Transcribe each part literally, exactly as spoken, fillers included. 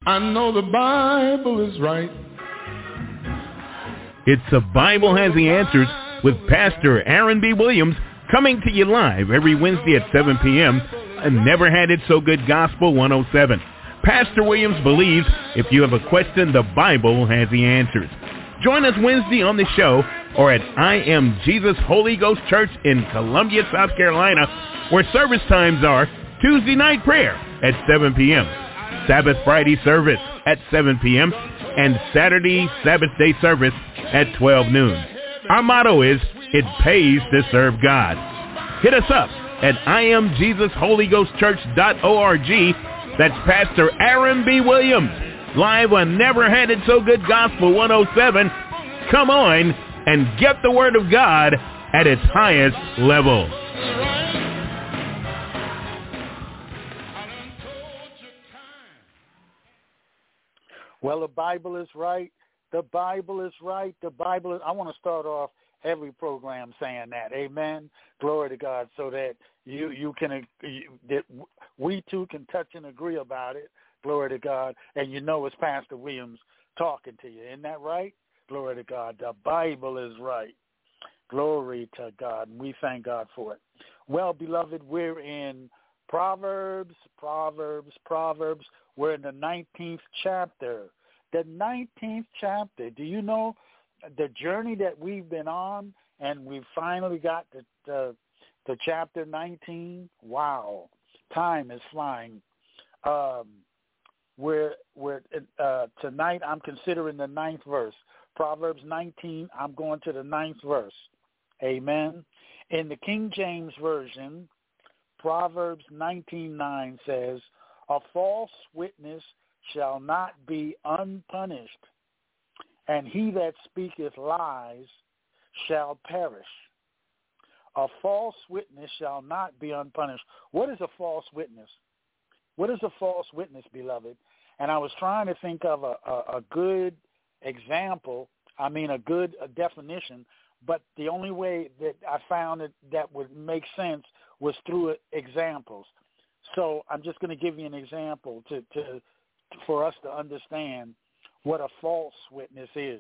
I know the Bible is right. It's The Bible Has the Answers with Pastor Aaron B. Williams, coming to you live every Wednesday at seven p.m. on Never Had It So Good Gospel one oh seven. Pastor Williams believes if you have a question, the Bible has the answers. Join us Wednesday on the show or at I Am Jesus Holy Ghost Church in Columbia, South Carolina, where service times are Tuesday night prayer at seven p.m., Sabbath Friday service at seven p.m., and Saturday Sabbath day service at twelve noon. Our motto is, it pays to serve God. Hit us up at I am Jesus Holy Ghost Church dot org. That's Pastor Aaron B. Williams, live on Never Had It So Good Gospel one oh seven. Come on and get the Word of God at its highest level. Well, the Bible is right. The Bible is right. The Bible is, I want to start off every program saying that. Amen. Glory to God, so that you you can you, that we too can touch and agree about it. Glory to God. And you know it's Pastor Williams talking to you. Isn't that right? Glory to God. The Bible is right. Glory to God. And we thank God for it. Well, beloved, we're in Proverbs, Proverbs, Proverbs. We're in the nineteenth chapter. The nineteenth chapter. Do you know the journey that we've been on, and we finally got to, to, to chapter nineteen? Wow. Time is flying. Um, we're, we're, uh, tonight I'm considering the ninth verse. Proverbs nineteen, I'm going to the ninth verse. Amen. In the King James Version, Proverbs nineteen nine says, a false witness shall not be unpunished, and he that speaketh lies shall perish. A false witness shall not be unpunished. What is a false witness? What is a false witness, beloved? And I was trying to think of a, a, a good example, I mean a good a definition, but the only way that I found it that would make sense was through examples. So I'm just going to give you an example to, to for us to understand what a false witness is.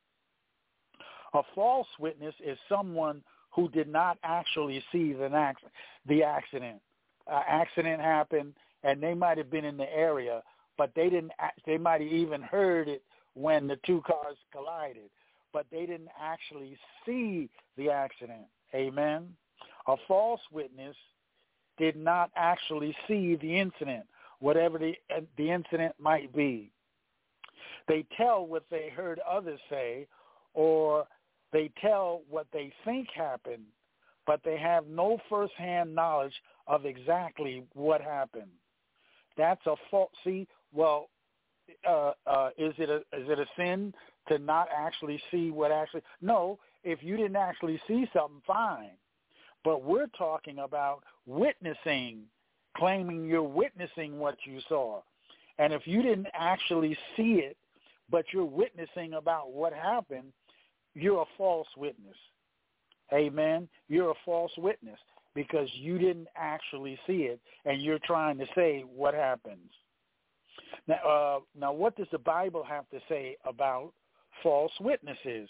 A false witness is someone who did not actually see the accident. Uh, accident happened, and they might have been in the area, but they didn't. They might have even heard it when the two cars collided, but they didn't actually see the accident. Amen. A false witness did not actually see the incident, whatever the the incident might be. They tell what they heard others say, or they tell what they think happened, but they have no firsthand knowledge of exactly what happened. That's a false. See, well, uh, uh, is it a is it a sin to not actually see what actually? No, if you didn't actually see something, fine. But we're talking about witnessing, claiming you're witnessing what you saw. And if you didn't actually see it, but you're witnessing about what happened, you're a false witness. Amen? You're a false witness because you didn't actually see it, and you're trying to say what happens. Now, uh, now what does the Bible have to say about false witnesses?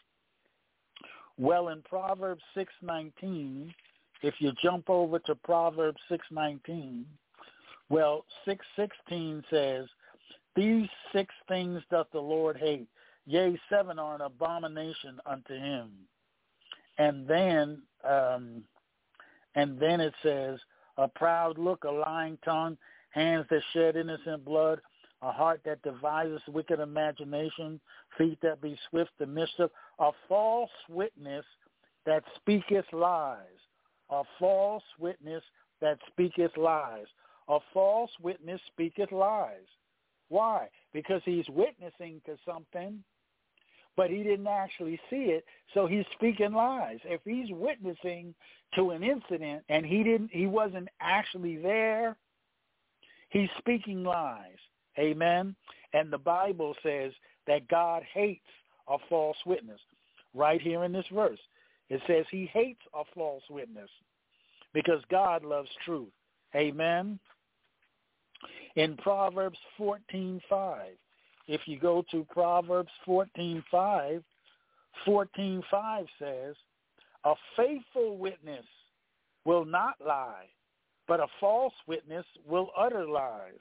Well, in Proverbs six nineteen, if you jump over to Proverbs six nineteen, well, six sixteen says, these six things doth the Lord hate, yea, seven are an abomination unto him. And then, um, and then it says, a proud look, a lying tongue, hands that shed innocent blood, a heart that devises wicked imagination, feet that be swift to mischief, a false witness that speaketh lies, a false witness that speaketh lies. A false witness speaketh lies. Why? Because he's witnessing to something, but he didn't actually see it, so he's speaking lies. If he's witnessing to an incident and he didn't, he wasn't actually there, he's speaking lies. Amen? And the Bible says that God hates a false witness. Right here in this verse, it says he hates a false witness because God loves truth. Amen? In Proverbs fourteen five, if you go to Proverbs fourteen five, fourteen five says, a faithful witness will not lie, but a false witness will utter lies.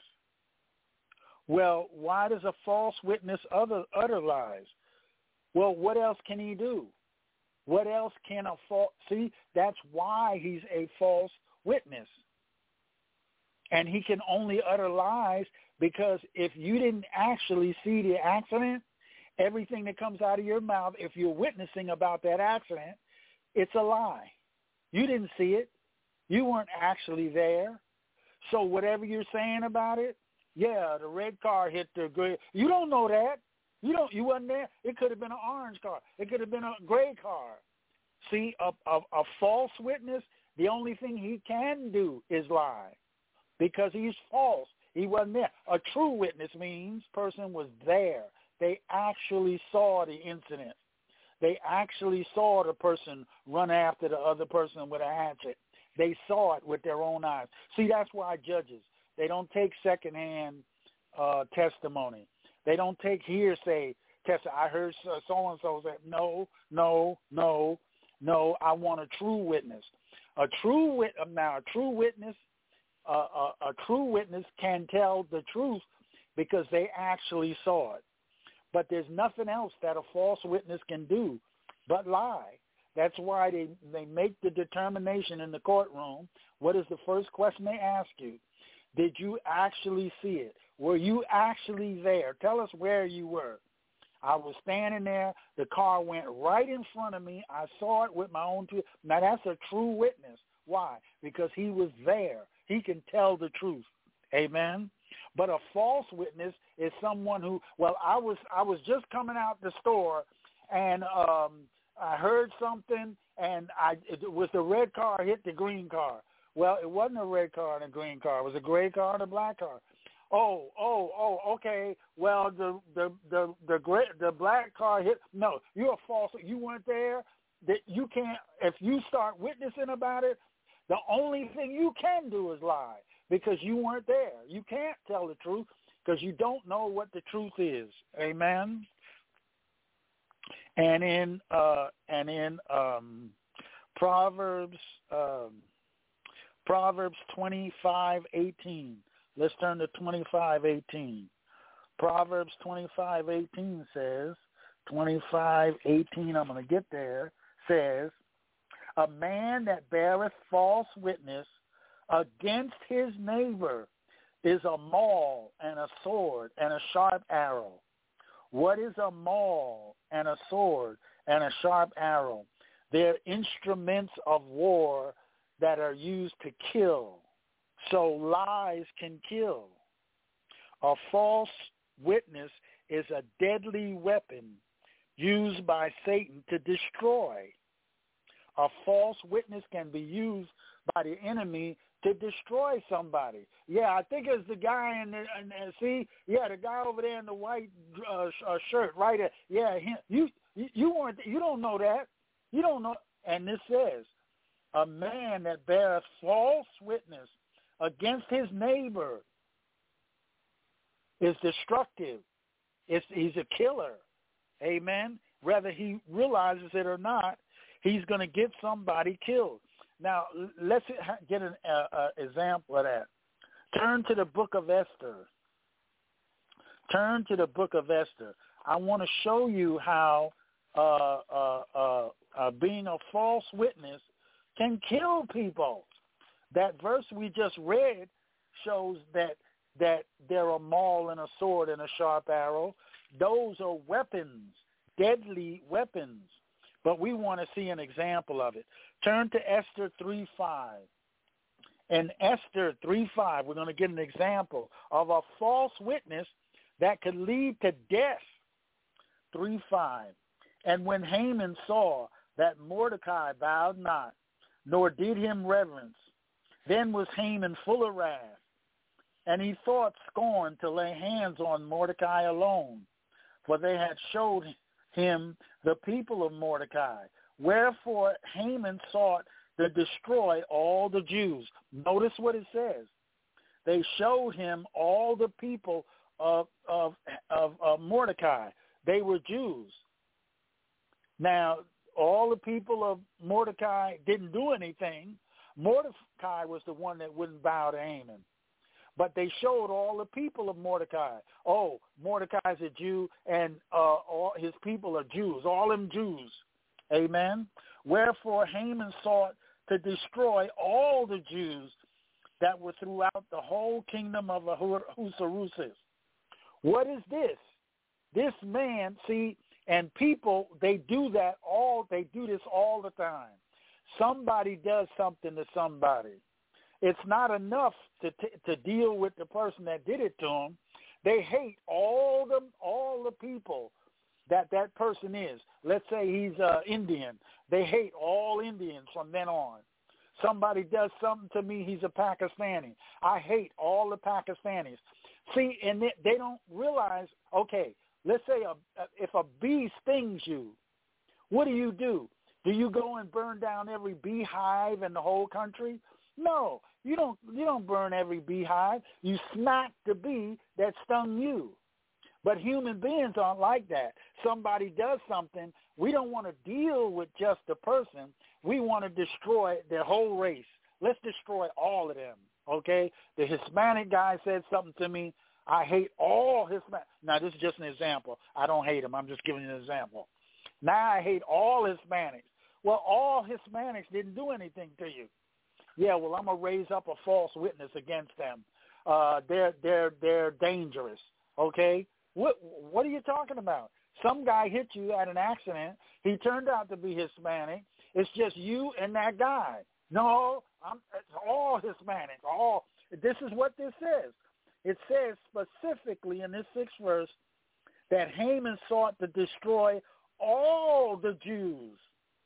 Well, why does a false witness utter, utter lies? Well, what else can he do? What else can a false... See, that's why he's a false witness. And he can only utter lies because if you didn't actually see the accident, everything that comes out of your mouth, if you're witnessing about that accident, it's a lie. You didn't see it. You weren't actually there. So whatever you're saying about it, yeah, the red car hit the gray. You don't know that. You don't. You wasn't there. It could have been an orange car. It could have been a gray car. See, a, a, a false witness, the only thing he can do is lie because he's false. He wasn't there. A true witness means person was there. They actually saw the incident. They actually saw the person run after the other person with a hatchet. They saw it with their own eyes. See, that's why judges, they don't take secondhand uh, testimony. They don't take hearsay testimony. I heard so-and-so say, no, no, no, no, I want a true witness. A true wit- now, a true witness, uh, a, a true witness can tell the truth because they actually saw it. But there's nothing else that a false witness can do but lie. That's why they, they make the determination in the courtroom. What is the first question they ask you? Did you actually see it? Were you actually there? Tell us where you were. I was standing there. The car went right in front of me. I saw it with my own two. Now, that's a true witness. Why? Because he was there. He can tell the truth. Amen? But a false witness is someone who, well, I was I was just coming out the store, and um, I heard something, and I it was the red car hit the green car. Well, it wasn't a red car and a green car. It was a gray car and a black car. Oh, oh, oh, okay. Well, the the the the gray, the black car hit. No, you're a false. You weren't there. That you can't. If you start witnessing about it, the only thing you can do is lie because you weren't there. You can't tell the truth because you don't know what the truth is. Amen. And in uh, and in um, Proverbs um, Proverbs twenty-five eighteen. Let's turn to twenty-five eighteen. Proverbs twenty-five eighteen says, twenty-five eighteen, I'm going to get there, says, a man that beareth false witness against his neighbor is a maul and a sword and a sharp arrow. What is a maul and a sword and a sharp arrow? They're instruments of war that are used to kill. So lies can kill. A false witness is a deadly weapon used by Satan to destroy. A false witness can be used by the enemy to destroy somebody. Yeah, I think it's the guy in the, in the see, yeah, the guy over there in the white uh, uh, shirt, right there. Yeah, him. You, you you weren't. You don't know that. You don't know. And this says, a man that beareth false witness against his neighbor is destructive. It's, he's a killer. Amen. Whether he realizes it or not, he's going to get somebody killed. Now, let's get an uh, uh, example of that. Turn to the book of Esther. Turn to the book of Esther. I want to show you how uh, uh, uh, uh, being a false witness can kill people. That verse we just read shows that that there are a maul and a sword and a sharp arrow. Those are weapons, deadly weapons. But we want to see an example of it. Turn to Esther three five. In Esther three five, we're going to get an example of a false witness that could lead to death. three five. And when Haman saw that Mordecai bowed not, nor did him reverence, then was Haman full of wrath, and he thought scorn to lay hands on Mordecai alone, for they had showed him the people of Mordecai. Wherefore Haman sought to destroy all the Jews. Notice what it says. they showed him all the people of, of, of, of Mordecai. They were Jews. Now, all the people of Mordecai didn't do anything. Mordecai was the one that wouldn't bow to Haman. But they showed all the people of Mordecai. Oh, Mordecai's a Jew, and uh, all his people are Jews, all them Jews. Amen. Wherefore Haman sought to destroy all the Jews that were throughout the whole kingdom of Ahasuerus. What is this? This man, see, and people, they do that all, they do this all the time. Somebody does something to somebody. It's not enough to t- to deal with the person that did it to them. They hate all the all the people that that person is. Let's say he's uh, Indian. They hate all Indians from then on. Somebody does something to me, he's a Pakistani. I hate all the Pakistanis. See, and they, they don't realize, okay, let's say a, a, if a bee stings you, what do you do? Do you go and burn down every beehive in the whole country? No, you don't. You don't burn every beehive. You smack the bee that stung you. But human beings aren't like that. Somebody does something, we don't want to deal with just the person. We want to destroy their whole race. Let's destroy all of them, okay? The Hispanic guy said something to me. I hate all Hispanic. Now, this is just an example. I don't hate him. I'm just giving you an example. Now I hate all Hispanics. Well, all Hispanics didn't do anything to you. Yeah, well, I'm gonna raise up a false witness against them. Uh, they're they're they're dangerous. Okay, what what are you talking about? Some guy hit you at an accident. He turned out to be Hispanic. It's just you and that guy. No, I'm, it's all Hispanics. All this is what this says. It says specifically in this sixth verse that Haman sought to destroy all the Jews.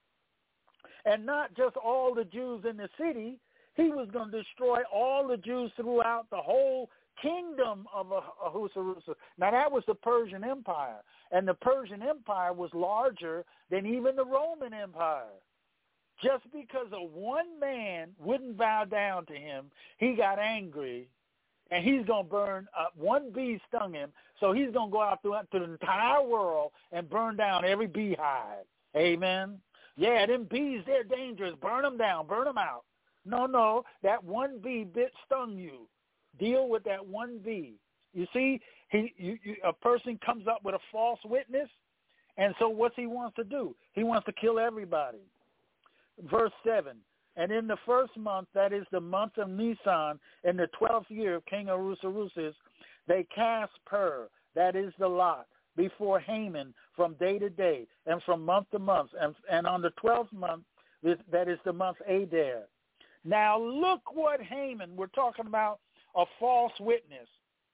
And not just all the Jews in the city. He was going to destroy all the Jews throughout the whole kingdom of Ahasuerus. Now, that was the Persian Empire. And the Persian Empire was larger than even the Roman Empire. Just because of one man wouldn't bow down to him, he got angry. And he's going to burn, uh, one bee stung him, so he's going to go out through, through the entire world and burn down every beehive. Amen. Yeah, them bees, they're dangerous. Burn them down. Burn them out. No, no, that one bee bit stung you. Deal with that one bee. You see, he, you, you, a person comes up with a false witness, and so what's he wants to do? He wants to kill everybody. Verse seven, and in the first month, that is the month of Nisan, in the twelfth year of King Ahasuerus, they cast pur, that is the lot, before Haman from day to day and from month to month. And, and on the twelfth month, that is the month Adar. Now look what Haman, we're talking about a false witness.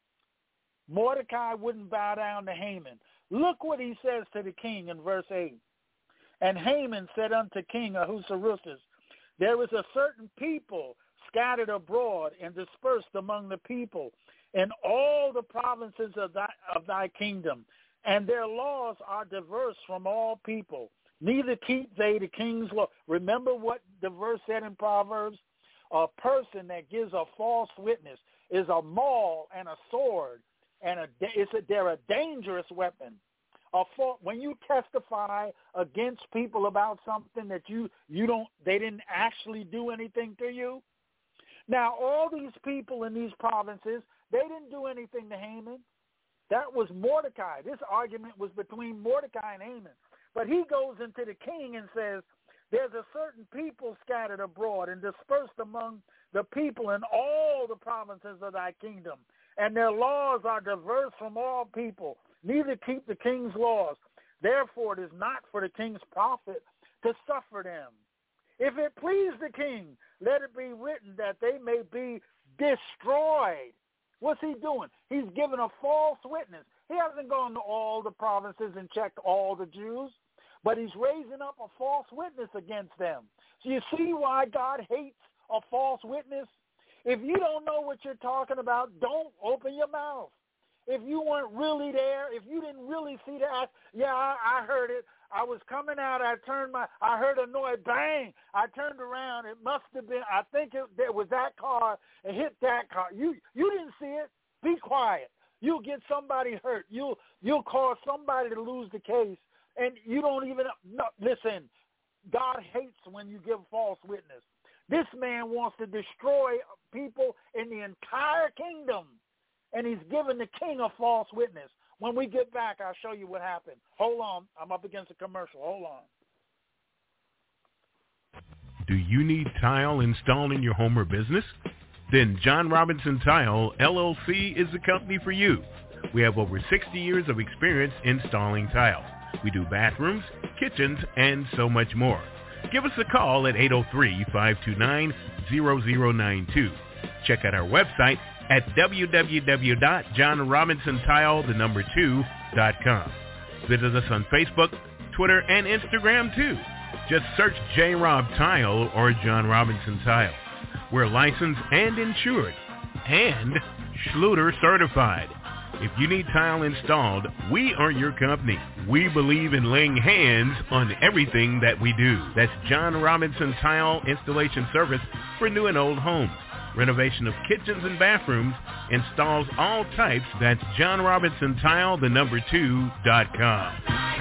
Mordecai wouldn't bow down to Haman. Look what he says to the king in verse eight. And Haman said unto King Ahasuerus, there is a certain people scattered abroad and dispersed among the people in all the provinces of thy, of thy kingdom, and their laws are diverse from all people. Neither keep they the king's law. Remember what the verse said in Proverbs? A person that gives a false witness is a maul and a sword, and a, it's a, they're a dangerous weapon. A fault, when you testify against people about something that you, you don't, they didn't actually do anything to you. Now, all these people in these provinces, they didn't do anything to Haman. That was Mordecai. This argument was between Mordecai and Haman. But he goes into the king and says, there's a certain people scattered abroad and dispersed among the people in all the provinces of thy kingdom, and their laws are diverse from all people. Neither keep the king's laws. Therefore, it is not for the king's profit to suffer them. If it please the king, let it be written that they may be destroyed. What's he doing? He's giving a false witness. He hasn't gone to all the provinces and checked all the Jews, but he's raising up a false witness against them. So you see why God hates a false witness? If you don't know what you're talking about, don't open your mouth. if you weren't really there, if you didn't really see that, yeah, I, I heard it. I was coming out. I turned my, I heard a noise, bang. I turned around. It must have been, I think it, it was that car. It hit that car. You, you didn't see it. Be quiet. You'll get somebody hurt. You'll, you'll cause somebody to lose the case, and you don't even, no, listen, God hates when you give false witness. This man wants to destroy people in the entire kingdom, and he's giving the king a false witness. When we get back, I'll show you what happened. Hold on. I'm up against a commercial. Hold on. Do you need tile installed in your home or business? Then John Robinson Tile, L L C is the company for you. We have over sixty years of experience installing tile. We do bathrooms, kitchens, and so much more. Give us a call at eight oh three, five two nine, zero zero nine two. Check out our website at w w w dot john robinson tile the number two dot com. Visit us on Facebook, Twitter, and Instagram too. Just search J Rob Tile or John Robinson Tile. We're licensed and insured and Schluter certified. If you need tile installed, we are your company. We believe in laying hands on everything that we do. That's John Robinson Tile Installation Service for new and old homes. Renovation of kitchens and bathrooms, installs all types. That's John Robinson Tile, the number two dot com.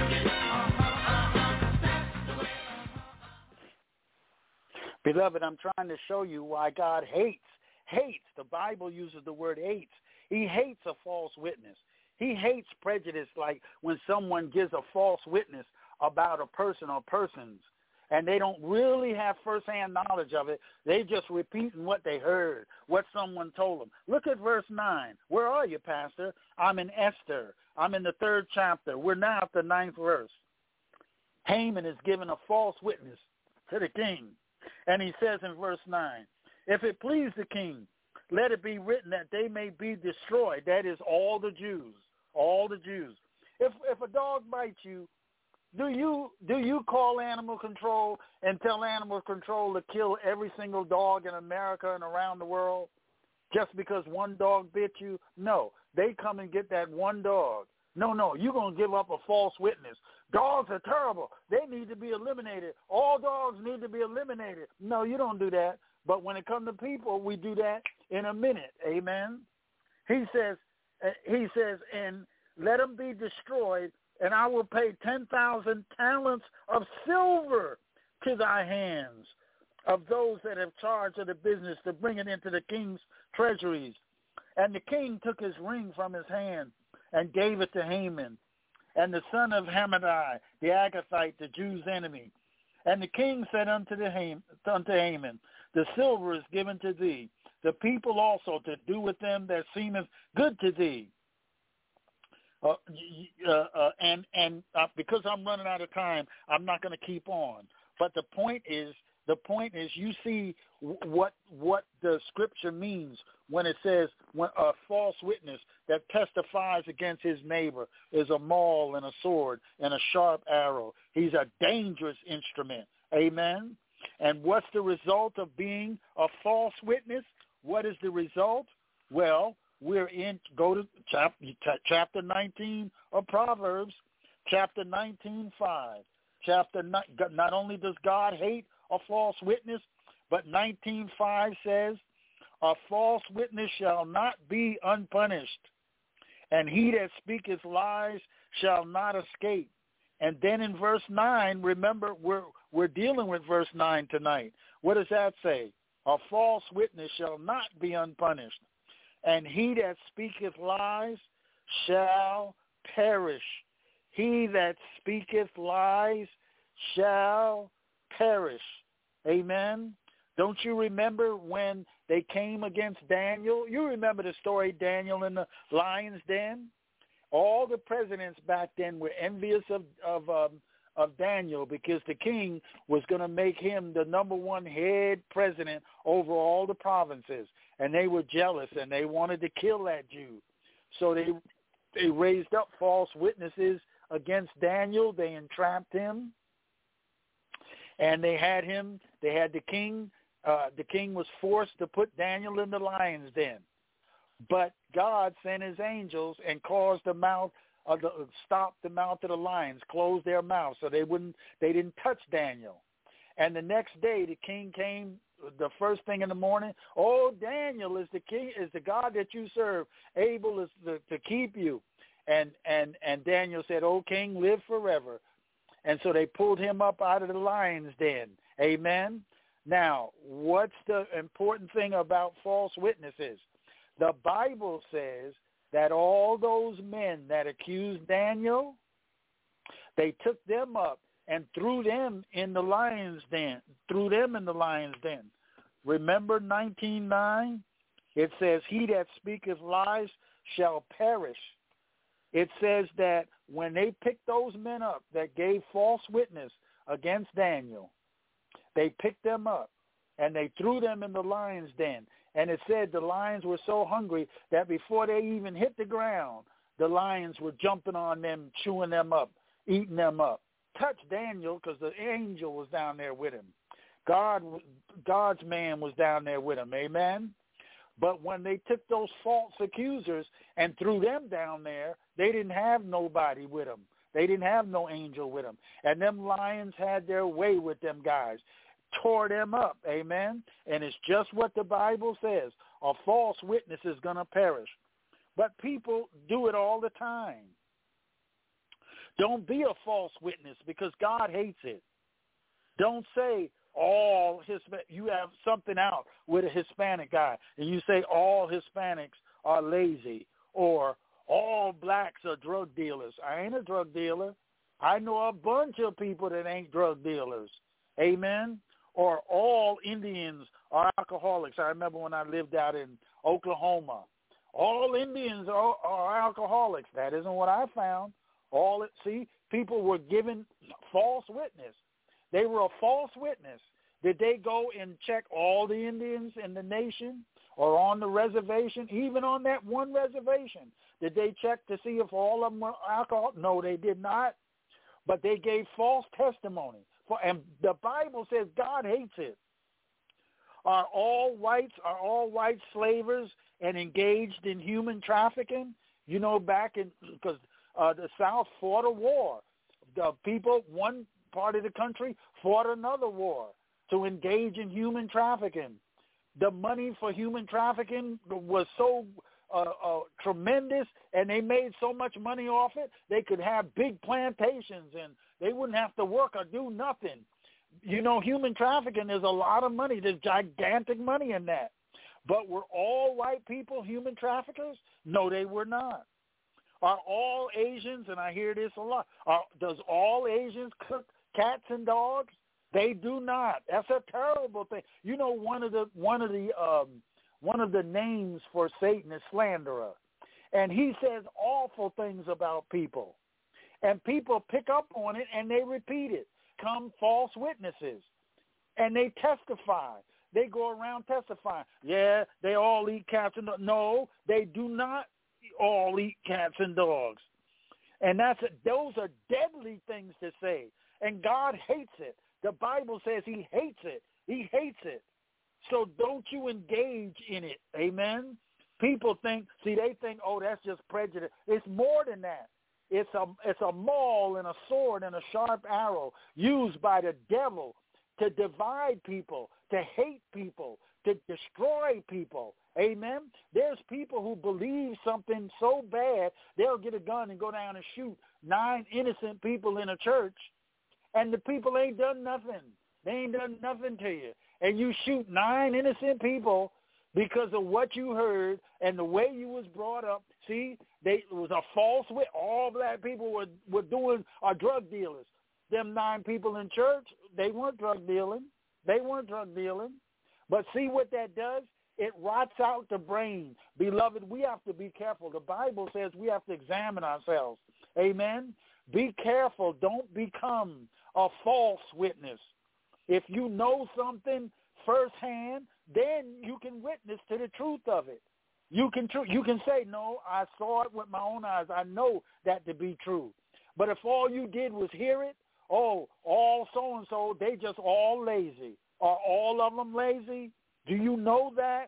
Beloved, I'm trying to show you why God hates, hates. The Bible uses the word hates. He hates a false witness. He hates prejudice, like when someone gives a false witness about a person or persons, and they don't really have firsthand knowledge of it. They just repeating what they heard, what someone told them. Look at verse nine. Where are you, Pastor? I'm in Esther. I'm in the third chapter. We're now at the ninth verse. Haman is given a false witness to the king. And he says in verse nine, if it please the king, let it be written that they may be destroyed. That is all the Jews, all the Jews. If if a dog bites you, do you do you call animal control and tell animal control to kill every single dog in America and around the world just because one dog bit you? No, they come and get that one dog. No, no, you're going to give up a false witness. Dogs are terrible. They need to be eliminated. All dogs need to be eliminated. No, you don't do that. But when it comes to people, we do that in a minute. Amen. He says, he says, and let them be destroyed, and I will pay ten thousand talents of silver to thy hands of those that have charge of the business to bring it into the king's treasuries. And the king took his ring from his hand and gave it to Haman, and the son of Hammedatha, the Agathite, the Jews' enemy. And the king said unto, the Ham, unto Haman, the silver is given to thee, the people also to do with them that seemeth good to thee. Uh, uh, uh, and and uh, because I'm running out of time, I'm not going to keep on. But the point is, the point is, you see what what the scripture means when it says when a false witness that testifies against his neighbor is a maul and a sword and a sharp arrow. He's a dangerous instrument. Amen. And what's the result of being a false witness? What is the result? Well, we're in, go to chapter, chapter nineteen of Proverbs, chapter nineteen, five. Chapter, not only does God hate a false witness, but nineteen five says, a false witness shall not be unpunished, and he that speaketh lies shall not escape. And then in verse nine, remember, we're we're dealing with verse nine tonight. What does that say? A false witness shall not be unpunished, and he that speaketh lies shall perish. He that speaketh lies shall perish. Amen. Don't you remember when they came against Daniel? You remember the story, Daniel in the lion's den? All the presidents back then were envious of of, um, of Daniel because the king was going to make him the number one head president over all the provinces, and they were jealous and they wanted to kill that Jew. So they they raised up false witnesses against Daniel. They entrapped him, and they had him. They had the king. Uh, the king was forced to put Daniel in the lion's den. But God sent his angels and caused the mouth of the, stopped the mouth of the lions, closed their mouths so they wouldn't, they didn't touch Daniel. And the next day the king came the first thing in the morning. Oh, Daniel, is the king, is the God that you serve able is to, to keep you? And, and, and Daniel said, oh, king, live forever. And so they pulled him up out of the lion's den. Amen. Now, what's the important thing about false witnesses? The Bible says that all those men that accused Daniel, they took them up and threw them in the lion's den, threw them in the lion's den. Remember nineteen nine? It says, he that speaketh lies shall perish. It says that when they picked those men up that gave false witness against Daniel, they picked them up and they threw them in the lion's den. And it said the lions were so hungry that before they even hit the ground, the lions were jumping on them, chewing them up, eating them up. Touch Daniel because the angel was down there with him. God, God's man was down there with him. Amen. But when they took those false accusers and threw them down there, they didn't have nobody with them. They didn't have no angel with them. And them lions had their way with them guys, tore them up. Amen. And it's just what the Bible says. A false witness is going to perish. But people do it all the time. Don't be a false witness because God hates it. Don't say all Hispanic. You have something out with a Hispanic guy, and you say all Hispanics are lazy or all blacks are drug dealers. I ain't a drug dealer. I know a bunch of people that ain't drug dealers. Amen. Or all Indians are alcoholics. I remember when I lived out in Oklahoma. All Indians are, are alcoholics. That isn't what I found. All see, people were given false witness. They were a false witness. Did they go and check all the Indians in the nation or on the reservation, even on that one reservation? Did they check to see if all of them were alcohol? No, they did not. But they gave false testimony. For, and the Bible says God hates it. Are all whites, are all white slavers and engaged in human trafficking? You know, back in, because uh, the South fought a war. The people, one part of the country fought another war to engage in human trafficking. The money for human trafficking was so uh, uh, tremendous, and they made so much money off it, they could have big plantations, and they wouldn't have to work or do nothing. You know, human trafficking is a lot of money. There's gigantic money in that. But were all white people human traffickers? No, they were not. Are all Asians, and I hear this a lot, are, does all Asians cook cats and dogs? They do not. That's a terrible thing. You know, one of the one of the um, one of the names for Satan is slanderer, and he says awful things about people, and people pick up on it and they repeat it. Come false witnesses, and they testify. They go around testifying. Yeah, they all eat cats and dogs. No, they do not all eat cats and dogs, and that's a, those are deadly things to say, and God hates it. The Bible says he hates it. He hates it. So don't you engage in it. Amen. People think, see, they think, oh, that's just prejudice. It's more than that. It's a it's a maul and a sword and a sharp arrow used by the devil to divide people, to hate people, to destroy people. Amen. There's people who believe something so bad, they'll get a gun and go down and shoot nine innocent people in a church, and the people ain't done nothing. They ain't done nothing to you. And you shoot nine innocent people because of what you heard and the way you was brought up. See, they, it was a false witness. All black people were, were doing are drug dealers. Them nine people in church, they weren't drug dealing. They weren't drug dealing. But see what that does? It rots out the brain. Beloved, we have to be careful. The Bible says we have to examine ourselves. Amen? Be careful. Don't become a false witness. If you know something firsthand, then you can witness to the truth of it. You can tr- you can say, no, I saw it with my own eyes. I know that to be true. But if all you did was hear it, oh, all so-and-so, they just all lazy. Are all of them lazy? Do you know that?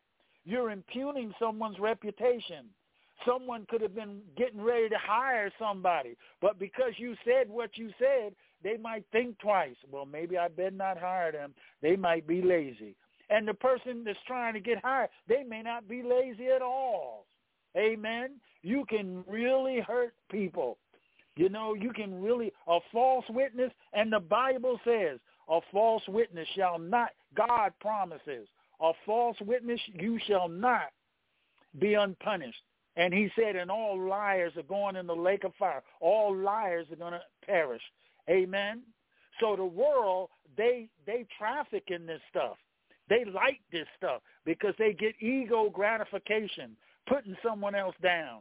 you're impugning someone's reputation. Someone could have been getting ready to hire somebody, but because you said what you said, they might think twice. Well, maybe I better not hire them. They might be lazy. And the person that's trying to get hired, they may not be lazy at all. Amen. You can really hurt people. You know, you can really, a false witness, and the Bible says, a false witness shall not, God promises, a false witness you shall not be unpunished. And he said, and all liars are going in the lake of fire. All liars are going to perish. Amen. So the world, they they traffic in this stuff. They like this stuff because they get ego gratification, putting someone else down.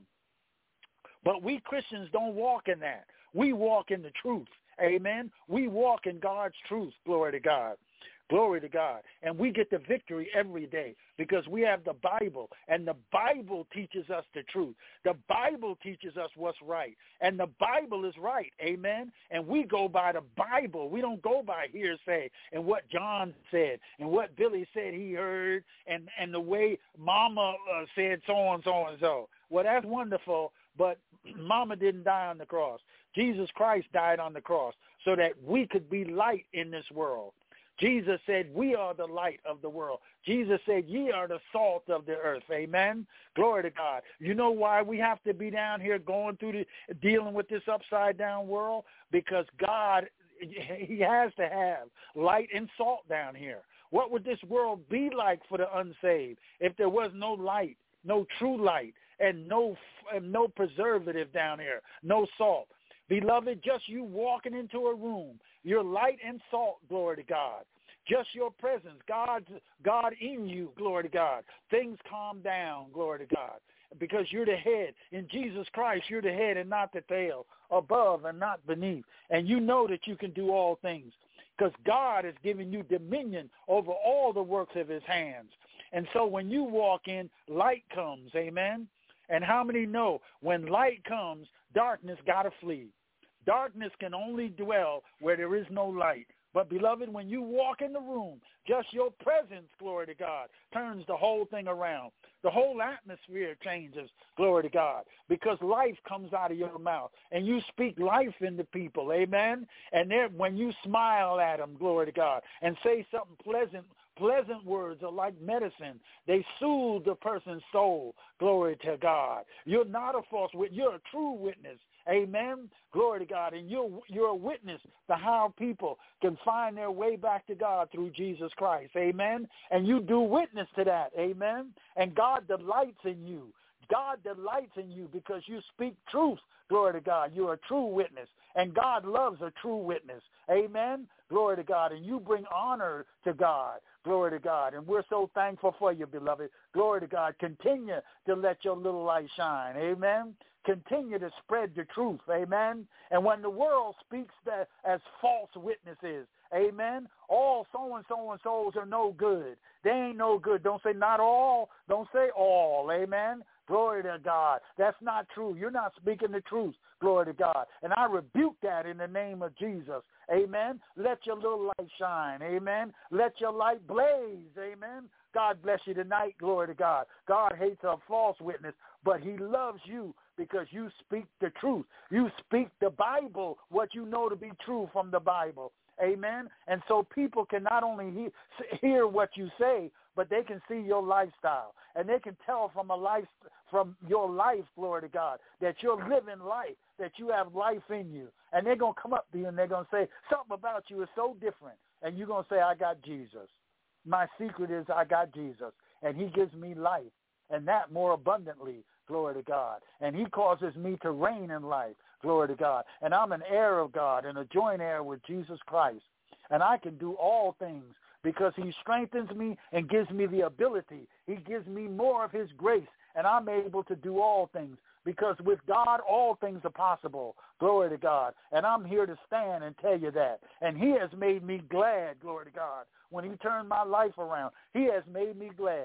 But we Christians don't walk in that. We walk in the truth. Amen. We walk in God's truth. Glory to God. Glory to God. And we get the victory every day because we have the Bible, and the Bible teaches us the truth. The Bible teaches us what's right, and the Bible is right. Amen. And we go by the Bible. We don't go by hearsay and what John said and what Billy said he heard and, and the way Mama uh, said so and so and so. Well, that's wonderful, but Mama didn't die on the cross. Jesus Christ died on the cross so that we could be light in this world. Jesus said, we are the light of the world. Jesus said, ye are the salt of the earth. Amen. Glory to God. You know why we have to be down here going through the, dealing with this upside down world? Because God, he has to have light and salt down here. What would this world be like for the unsaved if there was no light, no true light, and no, and no preservative down here, no salt? Beloved, just you walking into a room, your light and salt, glory to God. Just your presence, God's God in you, glory to God. Things calm down, glory to God, because you're the head. In Jesus Christ, you're the head and not the tail, above and not beneath. And you know that you can do all things because God has given you dominion over all the works of his hands. And so when you walk in, light comes, amen? And how many know when light comes, darkness got to flee? Darkness can only dwell where there is no light. But, beloved, when you walk in the room, just your presence, glory to God, turns the whole thing around. The whole atmosphere changes, glory to God, because life comes out of your mouth, and you speak life into people, amen? And when you smile at them, glory to God, and say something pleasant, pleasant words are like medicine. They soothe the person's soul, glory to God. You're not a false witness. You're a true witness. Amen. Glory to God. And you're, you're a witness to how people can find their way back to God through Jesus Christ. Amen. And you do witness to that. Amen. And God delights in you. God delights in you because you speak truth. Glory to God. You're a true witness. And God loves a true witness. Amen. Glory to God. And you bring honor to God. Glory to God. And we're so thankful for you, beloved. Glory to God. Continue to let your little light shine. Amen. Continue to spread the truth. Amen. And when the world speaks that as false witnesses, amen, all so-and-so and so's are no good. They ain't no good. Don't say not all. Don't say all. Amen. Glory to God. That's not true. You're not speaking the truth. Glory to God. And I rebuke that in the name of Jesus. Amen. Let your little light shine. Amen. Let your light blaze. Amen. God bless you tonight. Glory to God. God hates a false witness, but he loves you because you speak the truth. You speak the Bible, what you know to be true from the Bible. Amen. And so people can not only he- hear what you say, but they can see your lifestyle, and they can tell from a life, from your life, glory to God, that you're living life, that you have life in you. And they're going to come up to you and they're going to say, something about you is so different. And you're going to say, I got Jesus. My secret is I got Jesus, and he gives me life, and that more abundantly, glory to God. And he causes me to reign in life, glory to God. And I'm an heir of God and a joint heir with Jesus Christ. And I can do all things because he strengthens me and gives me the ability. He gives me more of his grace, and I'm able to do all things because with God, all things are possible. Glory to God. And I'm here to stand and tell you that. And he has made me glad, glory to God. When he turned my life around, he has made me glad.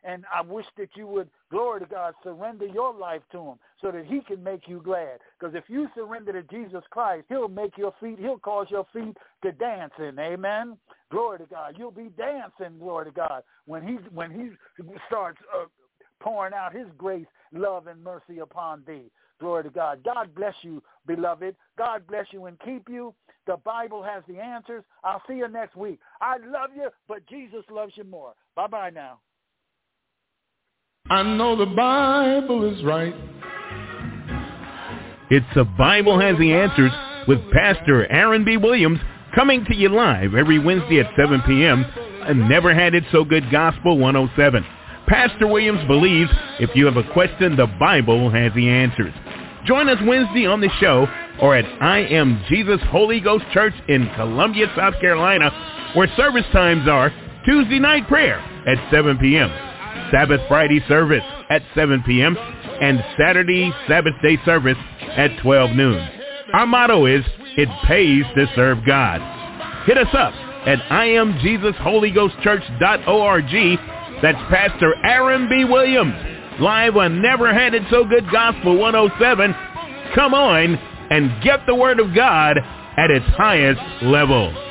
And I wish that you would, glory to God, surrender your life to him so that he can make you glad. Because if you surrender to Jesus Christ, he'll make your feet, he'll cause your feet to dance in. Amen. Glory to God. You'll be dancing, glory to God, when he, when he starts uh, pouring out his grace, love, and mercy upon thee. Glory to God. God bless you, beloved. God bless you and keep you. The Bible has the answers. I'll see you next week. I love you, but Jesus loves you more. Bye-bye now. I know the Bible is right. It's The Bible Has the Answers with Pastor Aaron B. Williams, coming to you live every Wednesday at seven p.m. on Never Had It So Good Gospel one oh seven. Pastor Williams believes if you have a question, the Bible has the answers. Join us Wednesday on the show or at I Am Jesus Holy Ghost Church in Columbia, South Carolina, where service times are Tuesday night prayer at seven p.m., Sabbath Friday service at seven p.m., and Saturday Sabbath day service at twelve noon. Our motto is, it pays to serve God. Hit us up at I am Jesus Holy Ghost Church dot org. That's Pastor Aaron B. Williams, live on Never Had It So Good Gospel one oh seven. Come on and get the Word of God at its highest level.